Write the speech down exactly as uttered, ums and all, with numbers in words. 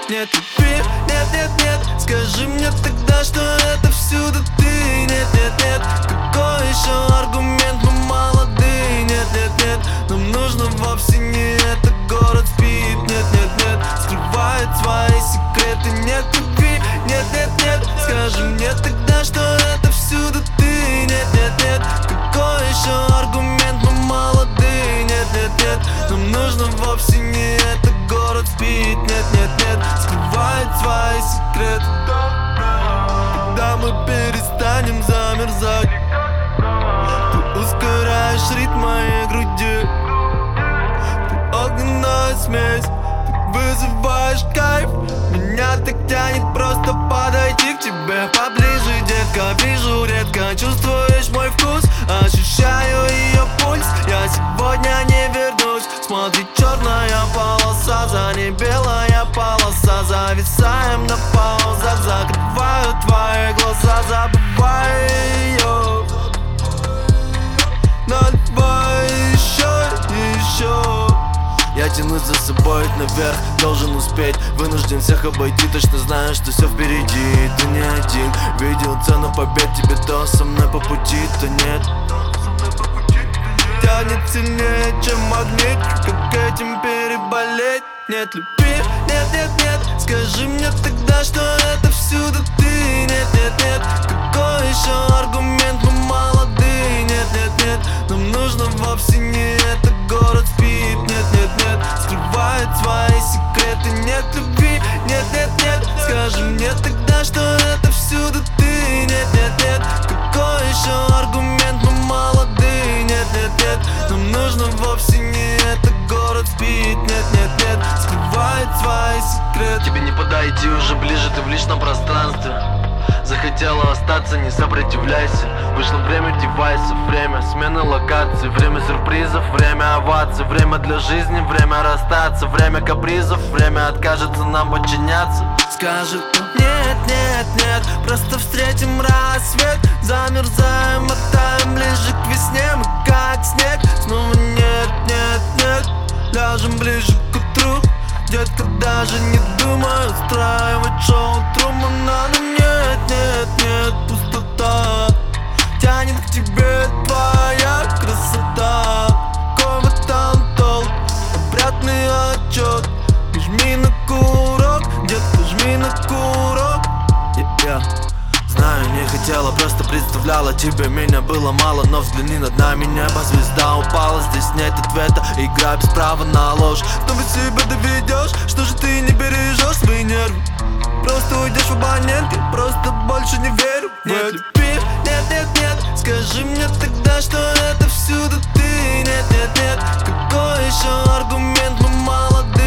нет любви, нет, нет, нет. Скажи мне тогда, что это всюду ты. Нет, нет, нет, какой еще аргумент, мы молоды. Нет, нет, нет, нам нужно вовсе не это. Город спит, нет, нет, нет, скрывает свои секреты. Нет любви, нет, нет, нет. Скажи мне тогда, что это всюду ты. Нет, нет, нет, какой еще аргумент, мы молоды. Нет, нет, нет, нам нужно вовсе не это. Город спит, нет, нет, нет, скрывает свои секреты. Когда мы перестанем замерзать, ты ускоряешь ритм моей груди. Ты огненная смесь, ты вызываешь кайф. Меня так тянет просто подойти к тебе поближе, детка. Вижу редко, чувствуешь мой вкус, ощущаю ее пульс. Я сегодня не вернусь. Смотри, черная полоса, за ней белая полоса. Зависаем на паузах, закрываю твои глаза. Забываю ее, наливай еще и еще. Я тянусь за собой наверх, должен успеть. Вынужден всех обойти, точно знаю, что все впереди. Ты не один, видел цену побед. Тебе то со мной по пути, то нет. Тянет сильнее, чем магнит. Как этим переболеть? Нет любви, нет, нет, нет. Скажи мне тогда, что это всюду ты. Нет, нет, нет, какой еще аргумент, мы молоды. Нет, нет, нет, нам нужно вовсе не это. Город спит, нет, нет, нет, скрывает свои секреты. Нет любви, нет, нет, нет. Скажи мне тогда, что это всюду ты. Нет, нет, нет, какой еще аргумент, мы молоды. Нет, нет, нет, нам нужно вовсе не это. Город спит, нет, нет, нет, скрывает свои секреты. Тебе не подойти уже ближе, ты в личном пространстве. Захотела остаться, не сопротивляйся. Вышло время девайсов, время смены локаций. Время сюрпризов, время оваций. Время для жизни, время расстаться. Время капризов, время откажется нам подчиняться. Скажет он, нет, нет, нет, просто встретим рассвет. Замерзаем, оттаем ближе к весне. Мы как снег, снова нет, нет, нет. Ляжем ближе к утру. Детка, даже не думай устраивать шоу Трумана. Но нет, нет, нет, пустота тянет к тебе твоя красота. Какой в этом толк? Обратный отчет. Ты жми на курок, детка, жми на курок. yeah, yeah. Знаю, не хотела, просто представляла тебе. Меня было мало, но взгляни над нами, небо, звезда упала. Здесь нет ответа, игра без права на ложь. Снова себя доведешь, что же ты не бережешь свои нервы. Просто уйдешь в абонент, я просто больше не верю. Нет любви, нет, нет, нет. Скажи мне тогда, что это всюду ты. Нет, нет, нет, какой еще аргумент, мы молоды.